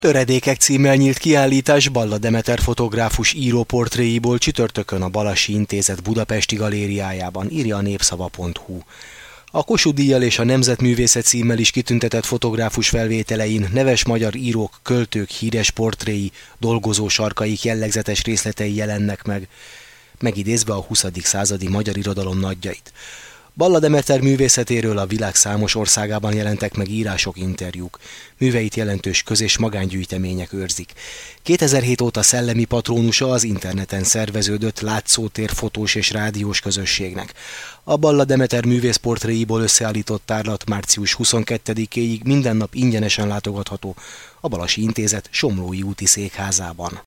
Töredékek címmel nyílt kiállítás Balla Demeter fotográfus íróportréiból csütörtökön a Balassi Intézet budapesti galériájában, írja a népszava.hu. A Kossuth-díjjal és a Nemzetművészet címmel is kitüntetett fotográfus felvételein neves magyar írók, költők híres portréi, dolgozó sarkaik jellegzetes részletei jelennek meg, megidézve a 20. századi magyar irodalom nagyjait. Balla Demeter művészetéről a világ számos országában jelentek meg írások, interjúk. Műveit jelentős köz- és magángyűjtemények őrzik. 2007 óta szellemi patrónusa az interneten szerveződött látszótér fotós és rádiós közösségnek. A Balla Demeter művészportréiból összeállított tárlat március 22-éig minden nap ingyenesen látogatható a Balassi Intézet Somlói úti székházában.